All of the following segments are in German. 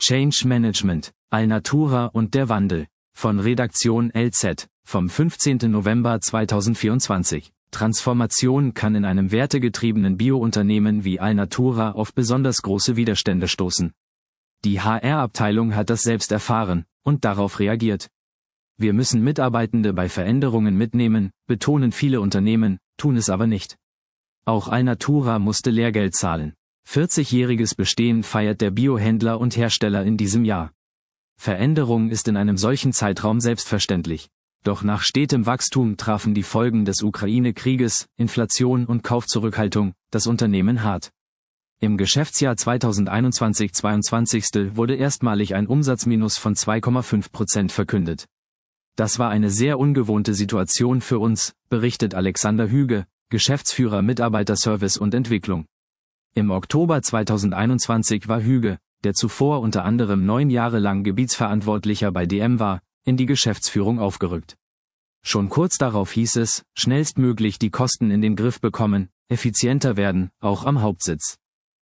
Change Management, Alnatura und der Wandel. Von Redaktion LZ, vom 15. November 2024. Transformation kann in einem wertegetriebenen Biounternehmen wie Alnatura auf besonders große Widerstände stoßen. Die HR-Abteilung hat das selbst erfahren und darauf reagiert. Wir müssen Mitarbeitende bei Veränderungen mitnehmen, betonen viele Unternehmen, tun es aber nicht. Auch Alnatura musste Lehrgeld zahlen. 40-jähriges Bestehen feiert der Biohändler und Hersteller in diesem Jahr. Veränderung ist in einem solchen Zeitraum selbstverständlich. Doch nach stetem Wachstum trafen die Folgen des Ukraine-Krieges, Inflation und Kaufzurückhaltung, das Unternehmen hart. Im Geschäftsjahr 2021/22 wurde erstmalig ein Umsatzminus von 2,5% verkündet. Das war eine sehr ungewohnte Situation für uns, berichtet Alexander Hüge, Geschäftsführer Mitarbeiterservice und Entwicklung. Im Oktober 2021 war Hüge, der zuvor unter anderem 9 Jahre lang Gebietsverantwortlicher bei DM war, in die Geschäftsführung aufgerückt. Schon kurz darauf hieß es, schnellstmöglich die Kosten in den Griff bekommen, effizienter werden, auch am Hauptsitz.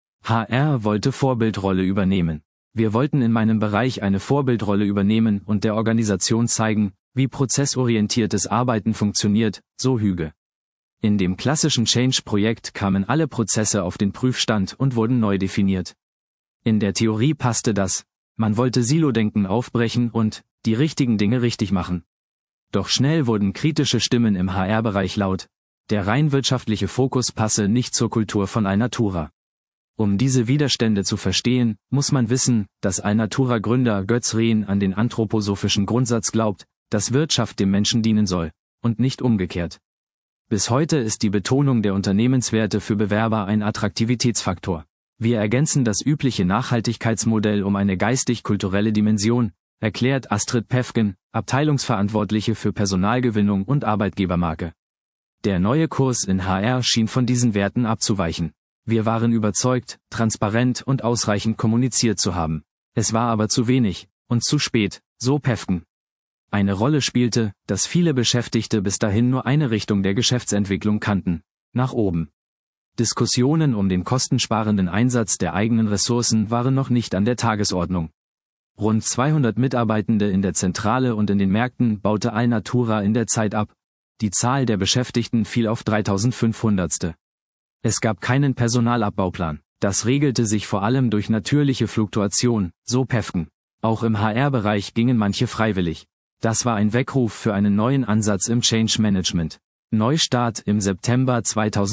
HR wollte Vorbildrolle übernehmen. Wir wollten in meinem Bereich eine Vorbildrolle übernehmen und der Organisation zeigen, wie prozessorientiertes Arbeiten funktioniert, so Hüge. In dem klassischen Change-Projekt kamen alle Prozesse auf den Prüfstand und wurden neu definiert. In der Theorie passte das, man wollte Silo-Denken aufbrechen und die richtigen Dinge richtig machen. Doch schnell wurden kritische Stimmen im HR-Bereich laut, der rein wirtschaftliche Fokus passe nicht zur Kultur von Alnatura. Um diese Widerstände zu verstehen, muss man wissen, dass Alnatura-Gründer Götz Rehn an den anthroposophischen Grundsatz glaubt, dass Wirtschaft dem Menschen dienen soll, und nicht umgekehrt. Bis heute ist die Betonung der Unternehmenswerte für Bewerber ein Attraktivitätsfaktor. Wir ergänzen das übliche Nachhaltigkeitsmodell um eine geistig-kulturelle Dimension, erklärt Astrid Päffgen, Abteilungsverantwortliche für Personalgewinnung und Arbeitgebermarke. Der neue Kurs in HR schien von diesen Werten abzuweichen. Wir waren überzeugt, transparent und ausreichend kommuniziert zu haben. Es war aber zu wenig und zu spät, so Päffgen. Eine Rolle spielte, dass viele Beschäftigte bis dahin nur eine Richtung der Geschäftsentwicklung kannten, nach oben. Diskussionen um den kostensparenden Einsatz der eigenen Ressourcen waren noch nicht an der Tagesordnung. Rund 200 Mitarbeitende in der Zentrale und in den Märkten baute Alnatura in der Zeit ab. Die Zahl der Beschäftigten fiel auf 3500. Es gab keinen Personalabbauplan. Das regelte sich vor allem durch natürliche Fluktuation, so Päffgen. Auch im HR-Bereich gingen manche freiwillig. Das war ein Weckruf für einen neuen Ansatz im Change Management. Neustart im September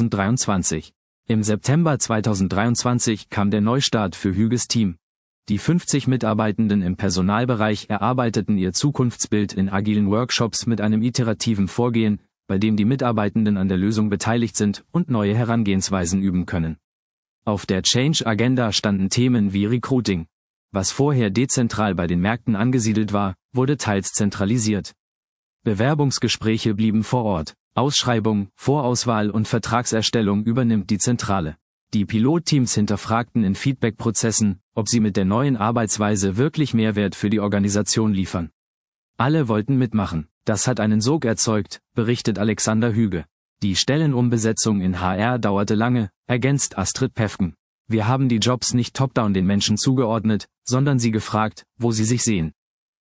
2023. Im September 2023 kam der Neustart für Hüges Team. Die 50 Mitarbeitenden im Personalbereich erarbeiteten ihr Zukunftsbild in agilen Workshops mit einem iterativen Vorgehen, bei dem die Mitarbeitenden an der Lösung beteiligt sind und neue Herangehensweisen üben können. Auf der Change-Agenda standen Themen wie Recruiting. Was vorher dezentral bei den Märkten angesiedelt war, wurde teils zentralisiert. Bewerbungsgespräche blieben vor Ort. Ausschreibung, Vorauswahl und Vertragserstellung übernimmt die Zentrale. Die Pilotteams hinterfragten in Feedback-Prozessen, ob sie mit der neuen Arbeitsweise wirklich Mehrwert für die Organisation liefern. Alle wollten mitmachen. Das hat einen Sog erzeugt, berichtet Alexander Hüge. Die Stellenumbesetzung in HR dauerte lange, ergänzt Astrid Päffgen. Wir haben die Jobs nicht top-down den Menschen zugeordnet, sondern sie gefragt, wo sie sich sehen.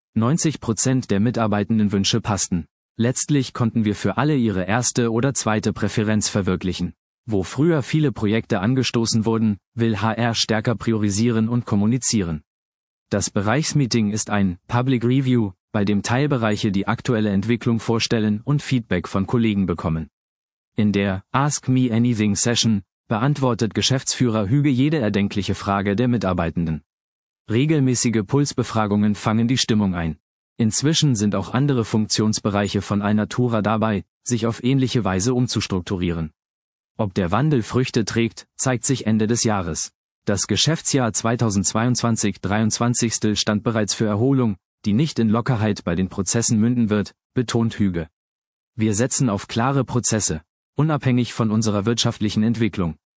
90% der Mitarbeitendenwünsche passten. Letztlich konnten wir für alle ihre erste oder zweite Präferenz verwirklichen. Wo früher viele Projekte angestoßen wurden, will HR stärker priorisieren und kommunizieren. Das Bereichsmeeting ist ein Public Review, bei dem Teilbereiche die aktuelle Entwicklung vorstellen und Feedback von Kollegen bekommen. In der Ask Me Anything Session beantwortet Geschäftsführer Hüge jede erdenkliche Frage der Mitarbeitenden. Regelmäßige Pulsbefragungen fangen die Stimmung ein. Inzwischen sind auch andere Funktionsbereiche von Alnatura dabei, sich auf ähnliche Weise umzustrukturieren. Ob der Wandel Früchte trägt, zeigt sich Ende des Jahres. Das Geschäftsjahr 2022/23 stand bereits für Erholung, die nicht in Lockerheit bei den Prozessen münden wird, betont Hüge. Wir setzen auf klare Prozesse, unabhängig von unserer wirtschaftlichen Entwicklung.